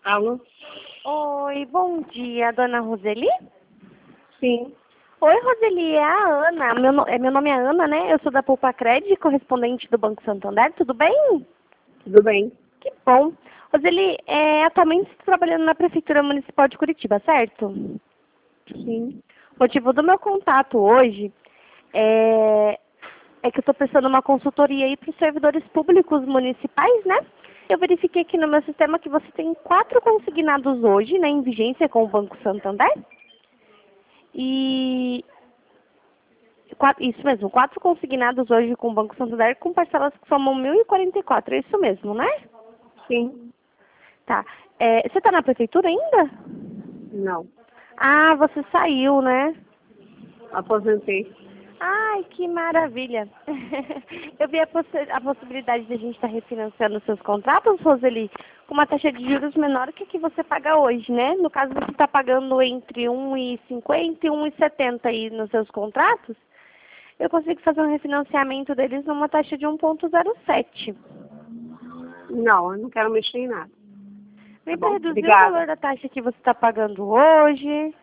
Alô? Oi, bom dia, dona Roseli? Sim, Oi, Roseli, é a Ana. Meu nome é Ana, né? Eu sou da Poupa Cred, correspondente do Banco Santander, tudo bem? tudo bem. Que bom. Roseli, atualmente estou trabalhando na Prefeitura Municipal de Curitiba, certo? Sim. O motivo do meu contato hoje é que eu estou prestando uma consultoria aí para os servidores públicos municipais, né? Eu verifiquei aqui no meu sistema que você tem 4 consignados hoje, né, em vigência com o Banco Santander. E isso mesmo, 4 consignados hoje com o Banco Santander com parcelas que somam 1.044, é isso mesmo, né? Sim. Tá. Você está na prefeitura ainda? Não. Ah, você saiu, né? Aposentei. Ai, que maravilha. Eu vi a possibilidade de a gente estar refinanciando os seus contratos, Roseli, com uma taxa de juros menor que a que você paga hoje, né? No caso, você está pagando entre 1,50 e 1,70 aí nos seus contratos. Eu consigo fazer um refinanciamento deles numa taxa de 1,07. Não, eu não quero mexer em nada. Tá Nem para bom? reduzir o Obrigada. valor da taxa que você está pagando hoje.